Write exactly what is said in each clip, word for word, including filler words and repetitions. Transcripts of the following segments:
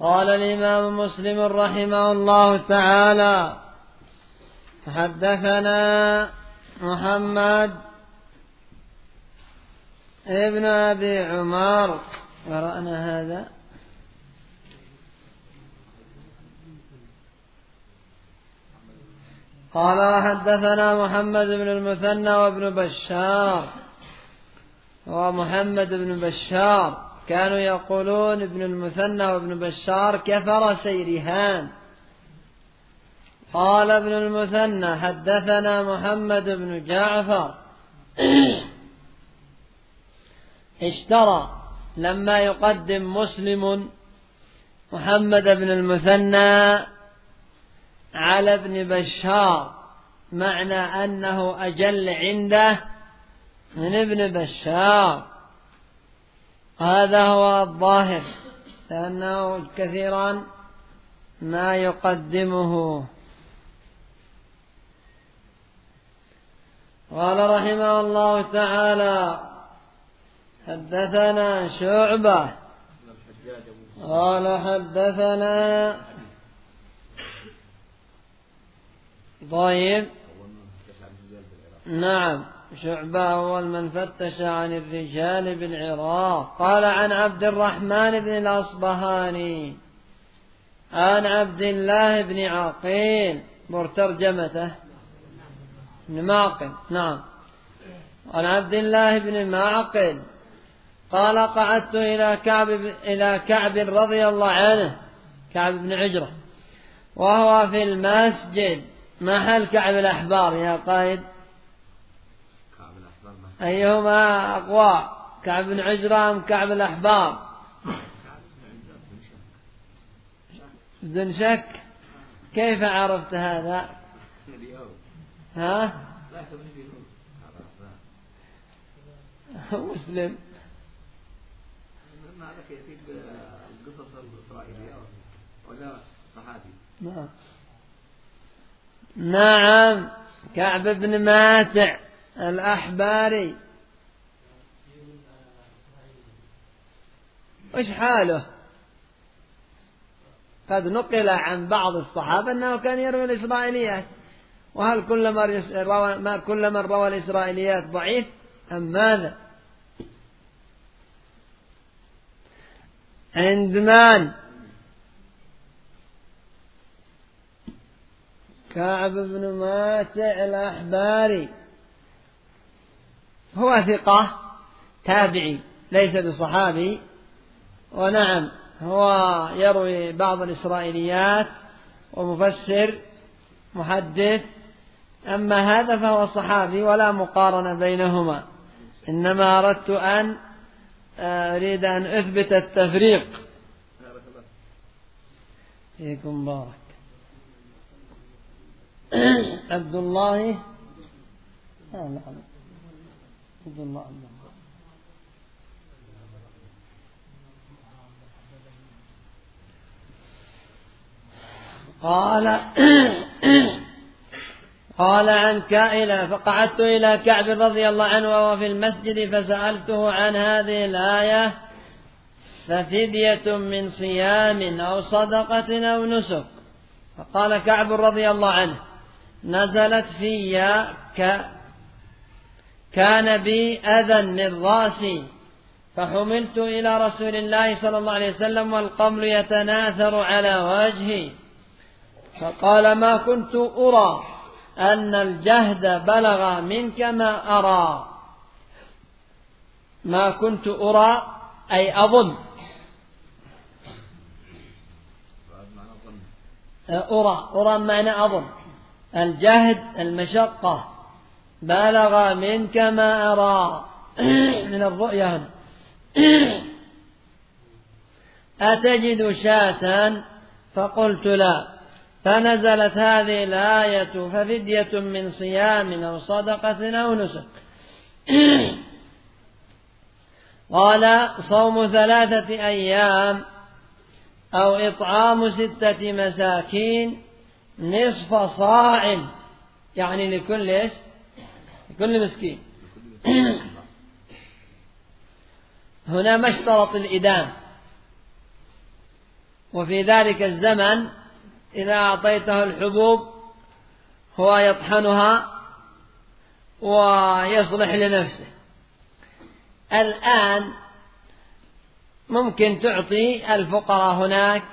قال الإمام مسلم رحمه الله تعالى: حدثنا محمد ابن أبي عمر. قرأنا هذا. قال: حدثنا محمد بن المثنى وابن بشار. ومحمد بن بشار كانوا يقولون ابن المثنى وابن بشار كفر سيرهان. قال ابن المثنى: حدثنا محمد بن جعفر اشترى لما يقدم مسلم محمد بن المثنى على ابن بشار، معنى أنه أجل عنده من ابن بشار. هذا هو الظاهر، لأنه كثيرا ما يقدمه. قال رحمه الله تعالى: حدثنا شعبة. قال: حدثنا طيب نعم شعبة هو من فتش عن الرجال بالعراق. قال: عن عبد الرحمن بن الأصبهاني عن عبد الله بن عقيل مرترجمته بن معقل. نعم. عن عبد الله بن معقل قال: قعدت إلى كعب إلى كعب رضي الله عنه، كعب بن عجرة، وهو في المسجد. محل كعب الأحبار يا قائد؟ أيهما أقوى، كعب بن عجرة أم كعب الأحبار؟ بدون شك. كيف عرفت هذا؟ ها؟ مسلم. نعم كعب بن ماتع الأحباري. وش حاله؟ قد نقل عن بعض الصحابة أنه كان يروي الإسرائيليات. وهل كل من روى ما كل من روى الإسرائيليات ضعيف أم ماذا؟ عند من؟ كعب بن ماتع الأحباري. هو ثقة تابعي ليس بصحابي، ونعم هو يروي بعض الإسرائيليات ومفسر محدث. أما هذا فهو صحابي ولا مقارنة بينهما، إنما أردت أن أريد أن أثبت التفريق. فيكم بارك. عبد الله لا لا عبد الله قال قال عن كائلة: فقعدت إلى كعب رضي الله عنه وهو في المسجد فسألته عن هذه الآية: ففدية من صيام أو صدقة أو نسك. فقال كعب رضي الله عنه: نزلت في ك... كان بي أذى من رأسي فحملت إلى رسول الله صلى الله عليه وسلم والقمل يتناثر على وجهي، فقال: ما كنت أرى أن الجهد بلغ منك ما أرى. ما كنت أرى أي أظن، أرى أرى معنى أظن. الجهد المشقة، بلغ منك ما أرى من الرؤية هنا. أتجد شاة؟ فقلت: لا. فنزلت هذه الآية: ففدية من صيام أو صدقة أو نسك. قال: صوم ثلاثة أيام أو إطعام ستة مساكين نصف صاع، يعني لكل إيش؟ لكل مسكين. هنا ما اشترط الإدام، وفي ذلك الزمن إذا أعطيته الحبوب هو يطحنها ويصلح لنفسه. الآن ممكن تعطي الفقراء هناك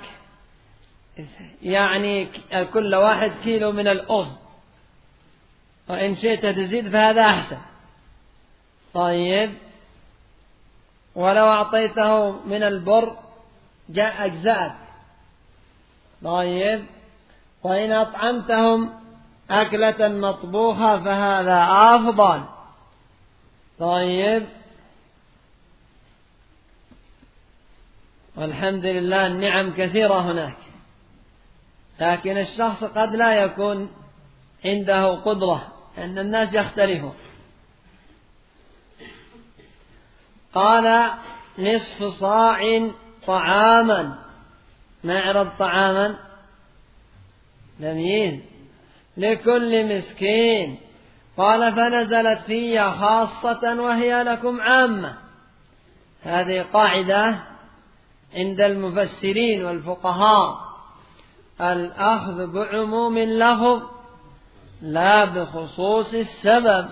يعني كل واحد كيلو من الأرز، وإن شئت تزيد فهذا أحسن. طيب، ولو أعطيته من البر جاء أجزاء. طيب، وإن أطعمتهم أكلة مطبوخة فهذا أفضل. طيب، والحمد لله النعم كثيرة هناك، لكن الشخص قد لا يكون عنده قدرة، أن الناس يختلفون. قال نصف صاع طعاما، ما يعرض طعاما تمييز لكل مسكين. قال فنزلت في خاصة وهي لكم عامة. هذه قاعدة عند المفسرين والفقهاء، الأخذ بعموم اللفظ لا بخصوص السبب.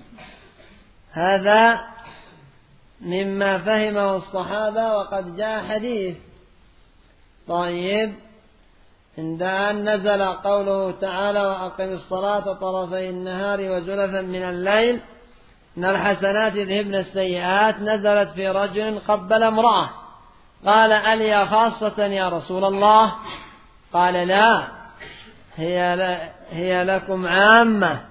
هذا مما فهمه الصحابة، وقد جاء حديث. طيب، عند أن نزل قوله تعالى وأقم الصلاة طرفي النهار وزلفا من الليل إن الحسنات يذهبن السيئات، نزلت في رجل قبل امرأة. قال ألي خاصة يا رسول الله؟ قال لا، هي, ل... هي لكم عامة.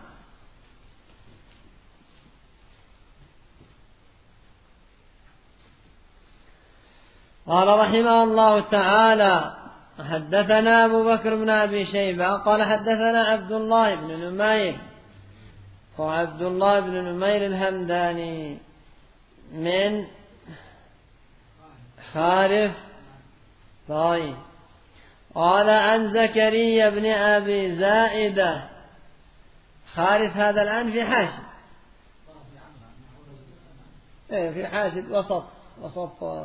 قال رحمه الله تعالى حدثنا أبو بكر بن أبي شيبة قال حدثنا عبد الله بن نمير، وعبد الله بن نمير الهمداني من خارف. طيب، قال عن زكريا بن أبي زائدة. خارف هذا الآن في حاشد، إيه في حاشد وسط وسط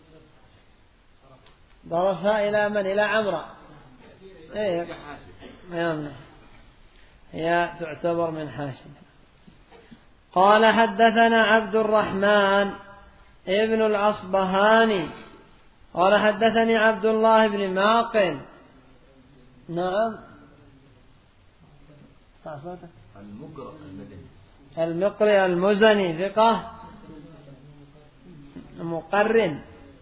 ضرفها إلى من؟ إلى عمرة. إيه يمنع، هي تعتبر من حاشد. قال حدثنا عبد الرحمن ابن الأصبهاني قال حدثني عبد الله بن معقل. نعم، المقري المزني ثقة مقرن.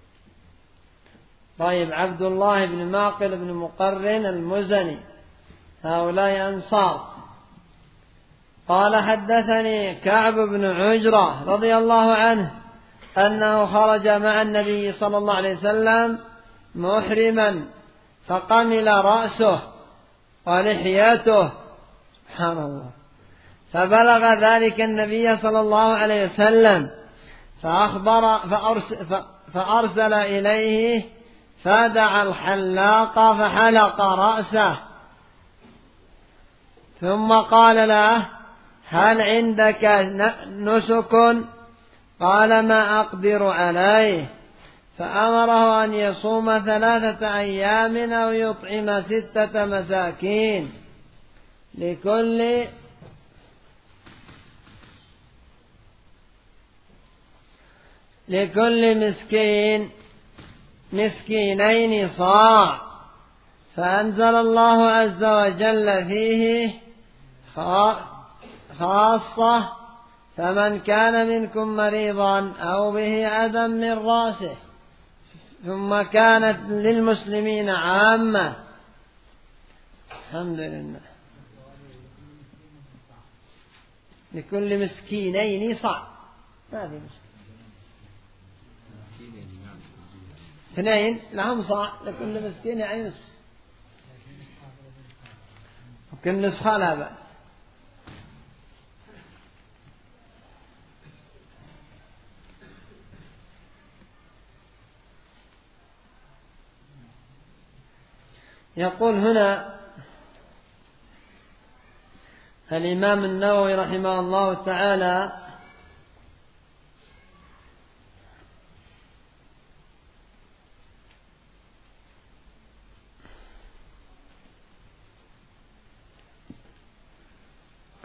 طيب، عبد الله بن معقل بن مقرن المزني، هؤلاء أنصار. قال حدثني كعب بن عجرة رضي الله عنه أنه خرج مع النبي صلى الله عليه وسلم محرما فقمل رأسه ولحيته، سبحان الله، فبلغ ذلك النبي صلى الله عليه وسلم فأخبر فأرسل, فأرسل إليه فدعا الحلاق فحلق رأسه، ثم قال له هل عندك نسك؟ قال ما أقدر عليه، فأمره أن يصوم ثلاثة أيام أو يطعم ستة مساكين لكل لكل مسكين مسكينين صاع. فأنزل الله عز وجل فيه خاصة فمن كان منكم مريضا أو به أذى من رأسه، ثم كانت للمسلمين عامة. الحمد لله. لكل مسكينين صاع، ما في مسكين اثنين لهم صاع، لكل مسكين يعني نصف، وكل نسخة لا بأس. يقول هنا الإمام النووي رحمه الله تعالى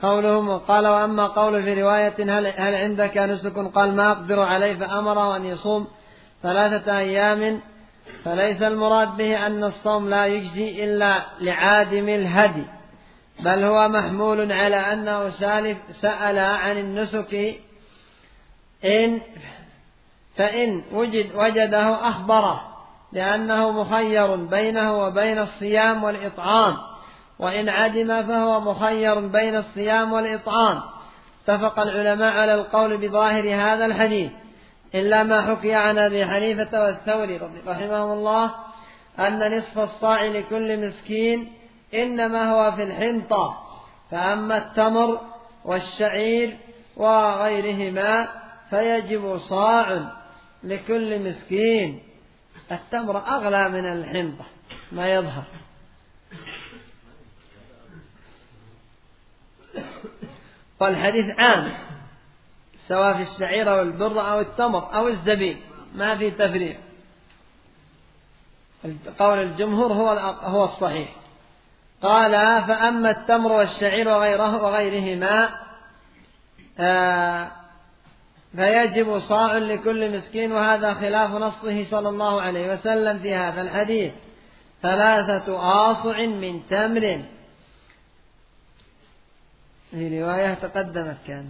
قولهم قال وأما قول في رواية هل, هل عندك نسك قال ما أقدر عليه فأمره أن يصوم ثلاثة أيام فليس المراد به أن الصوم لا يجزي إلا لعادم الهدي بل هو محمول على أنه سأل عن النسك إن فإن وجد وجده أخبره لأنه مخير بينه وبين الصيام والإطعام وإن عدم فهو مخير بين الصيام والإطعام. اتفق العلماء على القول بظاهر هذا الحديث إلا ما حكي عن أبي حنيفة والثوري رحمهم الله أن نصف الصاع لكل مسكين إنما هو في الحنطة فأما التمر والشعير وغيرهما فيجب صاع لكل مسكين. التمر أغلى من الحنطة ما يظهر. والحديث عام سواء في الشعير أو البر أو التمر أو الزبيب ما في تفريق. قول الجمهور هو هو الصحيح. قال فأما التمر والشعير وغيره وغيرهما آه فيجب صاع لكل مسكين وهذا خلاف نصه صلى الله عليه وسلم في هذا الحديث ثلاثة آصع من تمر. في رواية تقدمت كان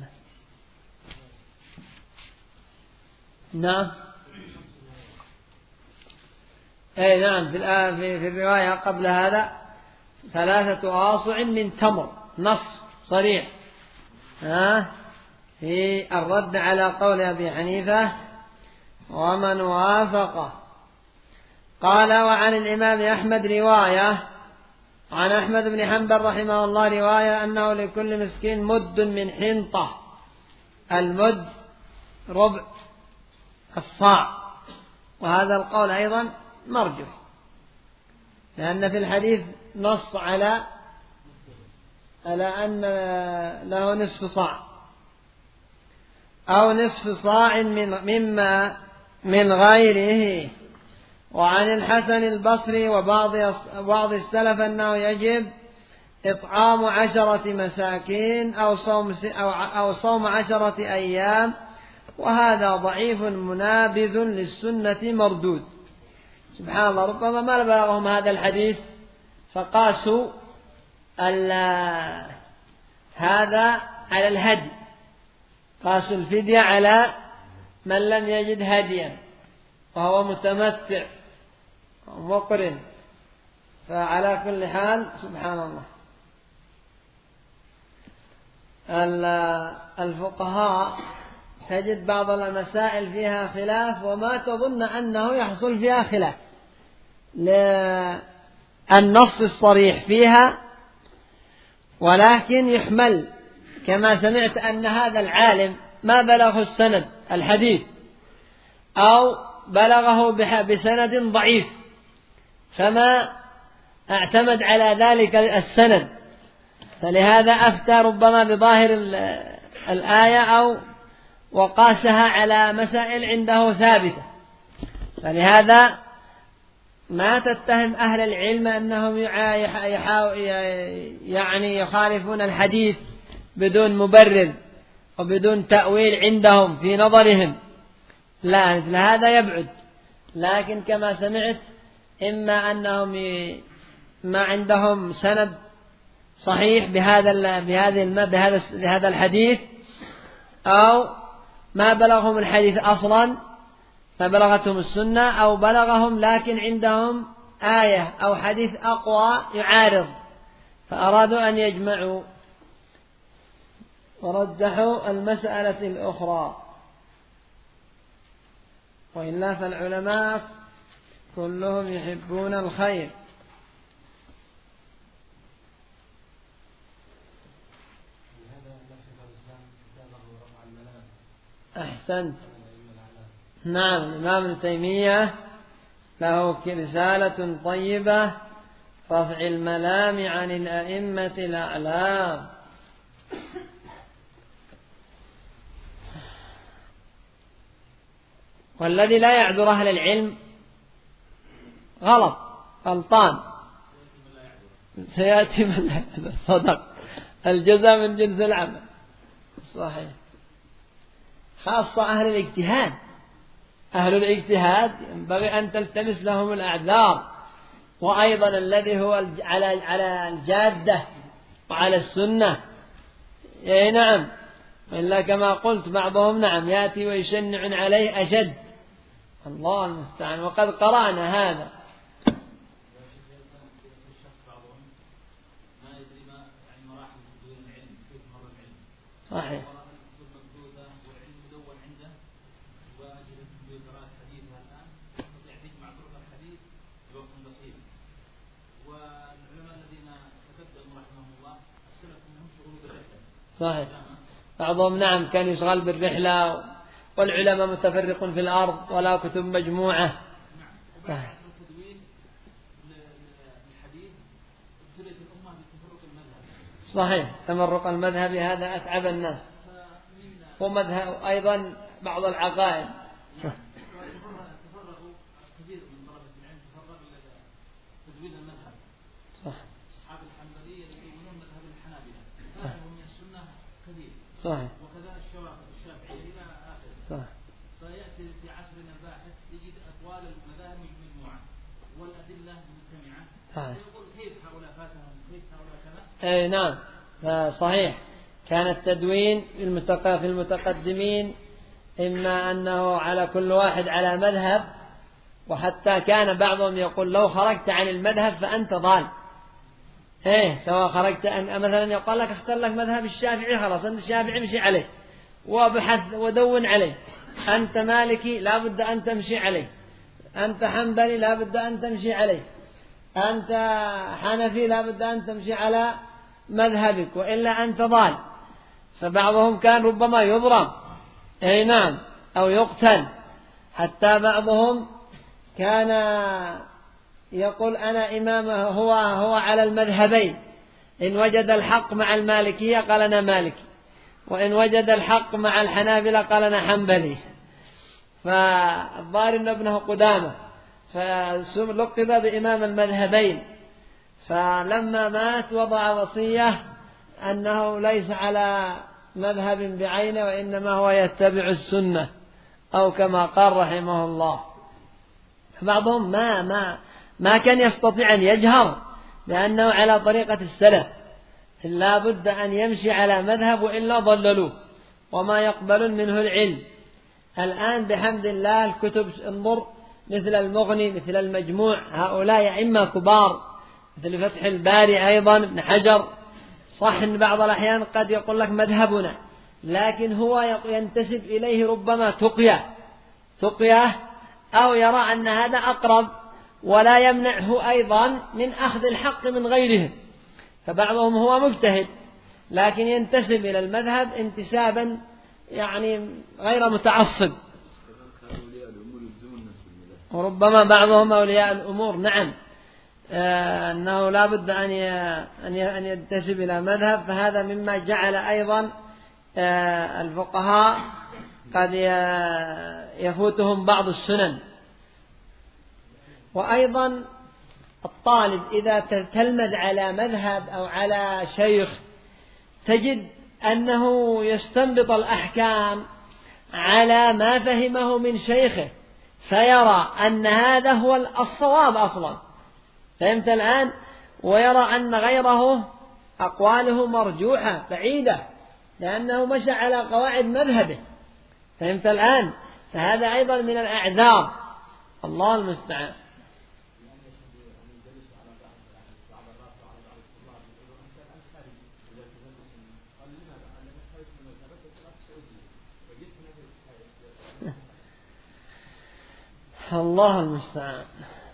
نعم أي نعم في, في الرواية قبل هذا ثلاثة آصع من تمر نص صريح ها في الرد على قول أبي حنيفة ومن وافقه. قال وعن الإمام أحمد رواية عن أحمد بن حنبل رحمه الله رواية أنه لكل مسكين مد من حنطة. المد ربع الصاع وهذا القول أيضا مرجح لأن في الحديث نص على على أن له نصف صاع أو نصف صاع من مما من غيره. وعن الحسن البصري وبعض بعض السلف أنه يجب إطعام عشرة مساكين أو صوم أو أو صوم عشرة أيام وهذا ضعيف منابذ للسنة مردود. سبحان الله ربما ما بلغهم هذا الحديث فقاسوا هذا على الهدي قاسوا الفدية على من لم يجد هديا وهو متمتع مقرن. فعلى كل حال سبحان الله الفقهاء تجد بعض المسائل فيها خلاف وما تظن أنه يحصل فيها خلاف للنص الصريح فيها ولكن يحمل كما سمعت أن هذا العالم ما بلغه السند الحديث أو بلغه بسند ضعيف فما اعتمد على ذلك السند فلهذا أفتى ربما بظاهر الآية أو وقاسها على مسائل عنده ثابتة. فلهذا ما تتهم أهل العلم أنهم يعني يخالفون الحديث بدون مبرر وبدون تأويل عندهم في نظرهم لا مثل هذا يبعد. لكن كما سمعت إما أنهم ما عندهم سند صحيح بهذا بهذا بهذا الحديث أو ما بلغهم الحديث أصلا فبلغتهم السنة أو بلغهم لكن عندهم آية أو حديث أقوى يعارض فأرادوا أن يجمعوا ورجحوا المسألة الأخرى. وإلا فالعلماء كلهم يحبون الخير. أحسنت. نعم الإمام ابن تيمية له رسالة طيبة رفع الملام عن الأئمة الأعلام. والذي لا يعذر أهل العلم غلط غلطان سيأتي من صدق الجزاء من جنس العمل. صحيح. خاصة أهل الاجتهاد، أهل الاجتهاد ينبغي أن تلتمس لهم الأعذار، وأيضا الذي هو على على الجادة وعلى السنة. إيه نعم، إلا كما قلت بعضهم نعم يأتي ويشنع عليه أشد، الله المستعان. وقد قرأنا هذا. صحيح. صحيح. بعضهم نعم كان يشغل بالرحلة، والعلماء متفرق في الأرض ولا كتب مجموعة. صحيح. صحيح. تمرق المذهب هذا أتعب الناس، ومذهب أيضا بعض العقائد. صحيح. وكذا الشافعية إلى آخره. صحيح. فيأتي في عصرنا الباحث يجد أقوال المذاهب مجموعة والأدلة مجتمعة، يقول كيف هؤلاء فاتهم، كيف هؤلاء كذا. أي نعم صحيح. كان التدوين في المتقدمين إما أنه على كل واحد على مذهب، وحتى كان بعضهم يقول لو خرجت عن المذهب فأنت ضال. ايه سواء خرجت أن مثلا يقول لك اختار لك مذهب الشافعي، خلاص أنت الشافعي مشي عليه وابحث ودون عليه. أنت مالكي لا بد أن تمشي عليه، أنت حنبلي لا بد أن تمشي عليه، أنت حنفي لا بد أن تمشي على مذهبك، وإلا أنت ضال. فبعضهم كان ربما يضرب، اي نعم، أو يقتل. حتى بعضهم كان يقول أنا إمام، هو هو على المذهبين، إن وجد الحق مع المالكية قال أنا مالكي، وإن وجد الحق مع الحنابلة قال أنا حنبلي. فالظاهر أن ابنه قدامة فلقب بإمام المذهبين، فلما مات وضع وصية أنه ليس على مذهب بعينه، وإنما هو يتبع السنة، أو كما قال رحمه الله. بعضهم ما ما ما كان يستطيع أن يجهر لأنه على طريقة السلف، لا بد أن يمشي على مذهب وإلا ضللوه وما يقبل منه العلم. الآن بحمد الله الكتب انظر، مثل المغني، مثل المجموع، هؤلاء أئمة كبار، مثل فتح الباري أيضا ابن حجر. صح إن بعض الأحيان قد يقول لك مذهبنا، لكن هو ينتسب إليه ربما تقية تقية أو يرى أن هذا أقرب، ولا يمنعه أيضا من أخذ الحق من غيره. فبعضهم هو مجتهد لكن ينتسب إلى المذهب انتسابا يعني غير متعصب، وربما بعضهم أولياء الأمور. نعم آه أنه لا بد أن أن ينتسب إلى مذهب. فهذا مما جعل أيضا آه الفقهاء قد يفوتهم بعض السنن. وأيضا الطالب إذا تلمذ على مذهب أو على شيخ تجد أنه يستنبط الأحكام على ما فهمه من شيخه، فيرى أن هذا هو الصواب أصلا، فهمت الآن؟ ويرى أن غيره أقواله مرجوحة بعيدة لأنه مشى على قواعد مذهبه، فهمت الآن؟ فهذا أيضا من الأعذار، الله المستعان. الله المستعان.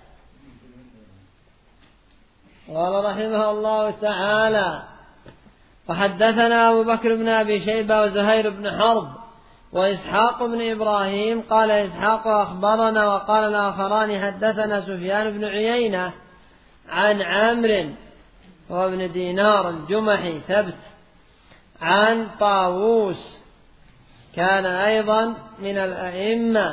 قال رحمه الله تعالى: وحدثنا أبو بكر بن أبي شيبة وزهير بن حرب وإسحاق بن إبراهيم. قال إسحاق أخبرنا، وقال الآخران حدثنا سفيان بن عيينة عن عمرو وابن دينار الجمحي ثبت عن طاووس، كان أيضا من الأئمة.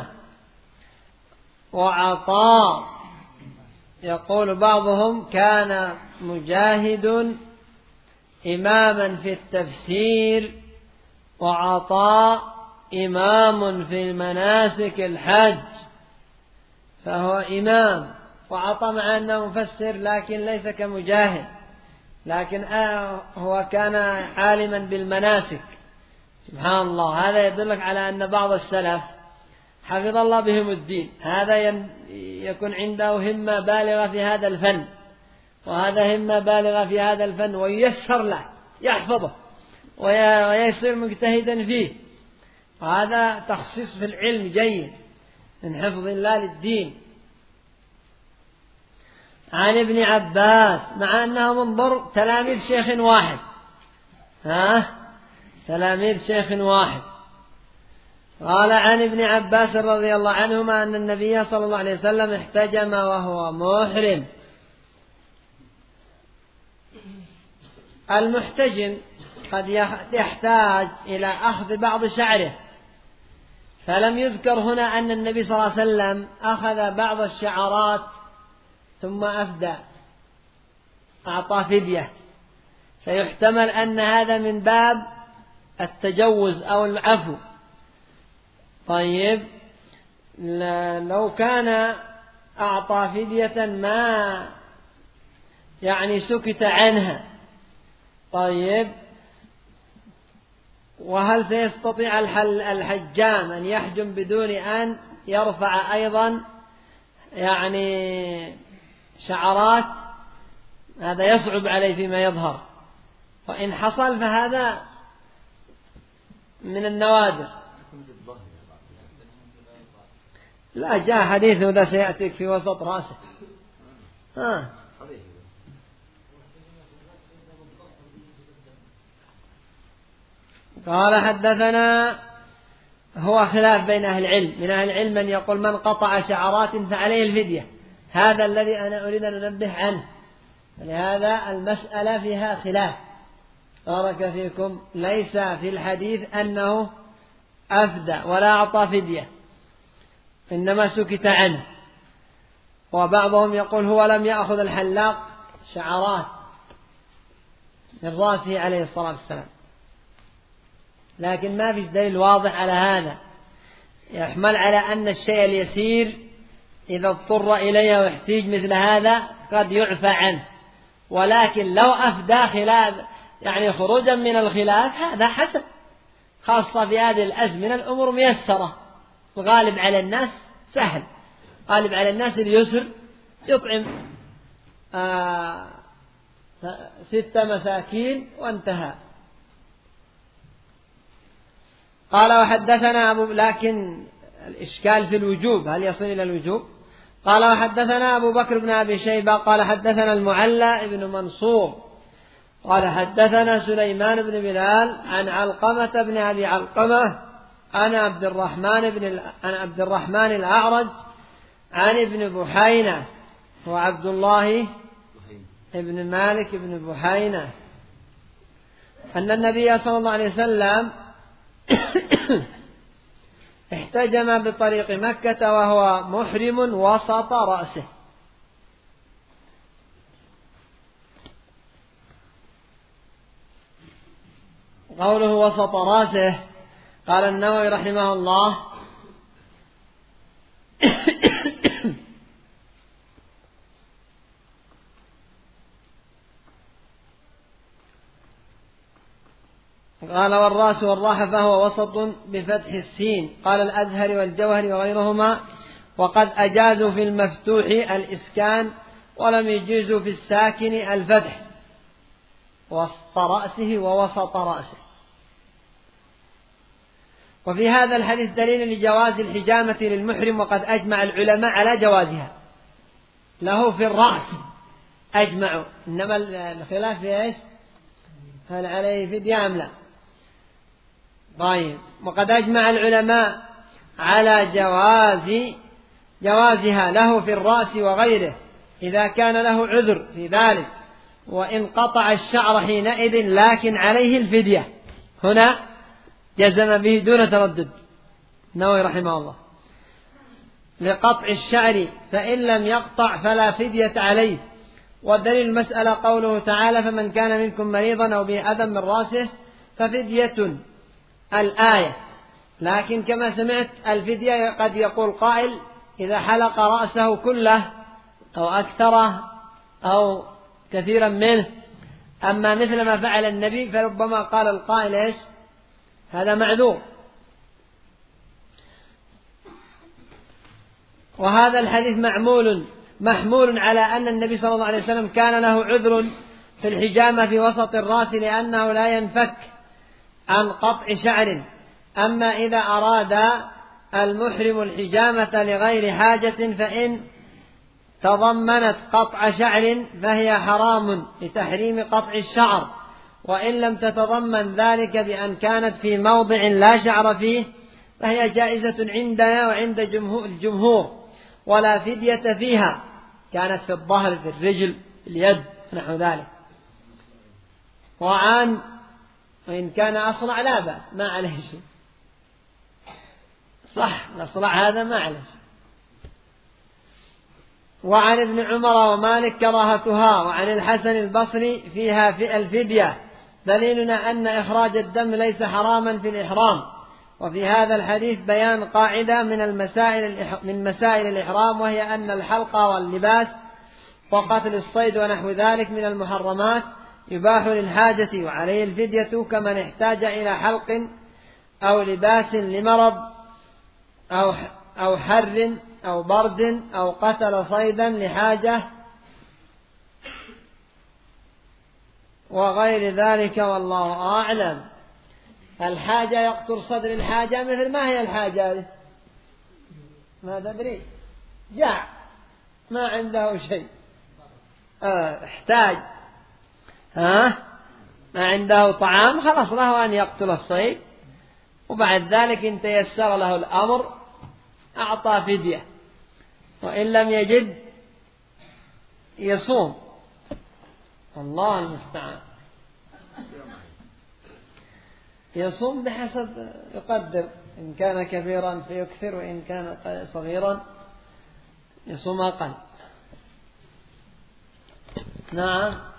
وعطاء يقول بعضهم كان مجاهد إماما في التفسير، وعطاء إمام في مناسك الحج، فهو إمام. وعطاء مع أنه مفسر لكن ليس كمجاهد، لكن آه هو كان عالما بالمناسك. سبحان الله، هذا يدلك على أن بعض السلف حفظ الله بهم الدين، هذا يكون عنده همة بالغة في هذا الفن، وهذا همة بالغة في هذا الفن، وييسر له يحفظه ويصير مجتهدا فيه، وهذا تخصيص في العلم جيد من حفظ الله للدين. عن ابن عباس، مع أنه منظر تلاميذ شيخ واحد، ها تلاميذ شيخ واحد. قال عن ابن عباس رضي الله عنهما أن النبي صلى الله عليه وسلم احتجم وهو محرم. المحتجم قد يحتاج إلى أخذ بعض شعره، فلم يذكر هنا أن النبي صلى الله عليه وسلم أخذ بعض الشعرات ثم أفدى أعطى فدية، فيحتمل أن هذا من باب التجوز أو العفو. طيب لو كان أعطى فدية ما يعني سكت عنها، طيب وهل سيستطيع الحجام أن يحجم بدون أن يرفع أيضا يعني شعرات؟ هذا يصعب عليه فيما يظهر، وإن حصل فهذا من النوادر. لا، جاء حديث وذا سيأتيك في وسط رأسه. ها قال حدثنا، هو خلاف بين أهل العلم، من أهل العلم من يقول من قطع شعرات فعليه الفدية، هذا الذي أنا أريد أن أنبه عنه، لهذا المسألة فيها خلاف. بارك فيكم، ليس في الحديث أنه أفدى ولا أعطى فدية، إنما سكت عنه. وبعضهم يقول هو لم يأخذ الحلاق شعرات من رأسه عليه الصلاة والسلام، لكن ما في دليل واضح على هذا، يحمل على أن الشيء اليسير إذا اضطر إليه ويحتاج مثل هذا قد يعفى عنه، ولكن لو أفدى خلاف يعني خروجا من الخلاف هذا حسن، خاصة في هذه الأزمنة الأمور ميسرة، الغالب على الناس سهل، غالب على الناس اليسر، يطعم آه ستة مساكين وانتهى. قال وحدثنا أبو، لكن الإشكال في الوجوب، هل يصل إلى الوجوب؟ قال وحدثنا أبو بكر بن أبي شيبة قال حدثنا المعلى بن منصور قال حدثنا سليمان بن بلال عن علقمة بن أبي علقمة عن عبد الرحمن بن عن عبد الرحمن الأعرج عن ابن بحينة وعبد الله ابن مالك بن بحينة أن النبي صلى الله عليه وسلم احتجم بطريق مكة وهو محرم وسط رأسه. قوله وسط رأسه، قال النووي رحمه الله قال والرأس والراحة فهو وسط بفتح السين. قال الأزهر والجوهري وغيرهما وقد أجازوا في المفتوح الإسكان ولم يجيزوا في الساكن الفتح، وسط رأسه ووسط رأسه. وفي هذا الحديث دليل لجواز الحجامة للمحرم، وقد أجمع العلماء على جوازها له في الرأس أجمعوا، إنما الخلاف في إيش؟ هل عليه فدية أم لا؟ طيب، وقد أجمع العلماء على جواز جوازها له في الرأس وغيره إذا كان له عذر في ذلك، وإن قطع الشعر حينئذ لكن عليه الفدية. هنا جزم به دون تردد النووي رحمه الله لقطع الشعر، فإن لم يقطع فلا فدية عليه، والدليل المسألة قوله تعالى فمن كان منكم مريضا أو به أذى من رأسه ففدية الآية. لكن كما سمعت الفدية قد يقول قائل إذا حلق رأسه كله أو أكثره أو كثيرا منه. أما مثل ما فعل النبي فربما قال القائل إيش هذا معذور. وهذا الحديث معمول محمول على أن النبي صلى الله عليه وسلم كان له عذر في الحجامة في وسط الرأس لأنه لا ينفك عن قطع شعر. أما إذا أراد المحرم الحجامة لغير حاجة فإن تضمنت قطع شعر فهي حرام لتحريم قطع الشعر، وإن لم تتضمن ذلك بأن كانت في موضع لا شعر فيه فهي جائزة عندنا وعند الجمهور ولا فدية فيها، كانت في الظهر في الرجل في اليد نحو ذلك. وعن وإن كان أصلع لا بأس ما عليه شيء، صح الأصلع هذا ما عليه شيء. وعن ابن عمر ومالك كراهتها، وعن الحسن البصري فيها في الفدية. دليلنا أن إخراج الدم ليس حراما في الإحرام. وفي هذا الحديث بيان قاعدة من المسائل من مسائل الإحرام، وهي أن الحلق واللباس وقتل الصيد ونحو ذلك من المحرمات يباح للحاجة، وعليه الفدية كمن احتاج إلى حلق أو لباس لمرض أو أو حر أو برد أو قتل صيدا لحاجة وغير ذلك والله أعلم. الحاجة يقتل صدر الحاجة مثل ما هي الحاجة ما تدري جاع ما عنده شيء اه احتاج ها ما عنده طعام خلاص له أن يقتل الصيد، وبعد ذلك إن تيسر له الأمر أعطى فدية، وإن لم يجد يصوم الله المستعان. يصوم بحسب يقدر، إن كان كبيرا فيكثر وإن كان صغيرا يصوم أقل. نعم.